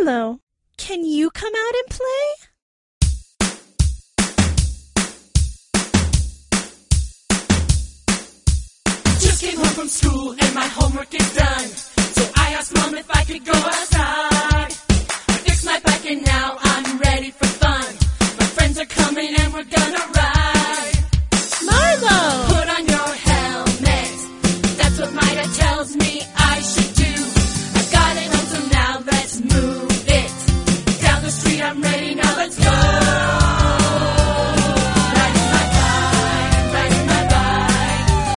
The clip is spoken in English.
Hello. Can you come out and play? Just came home from school and my homework is done. So I asked Mom if I could go outside. I fixed my bike and now I'm ready for fun. My friends are coming and we're gonna ride.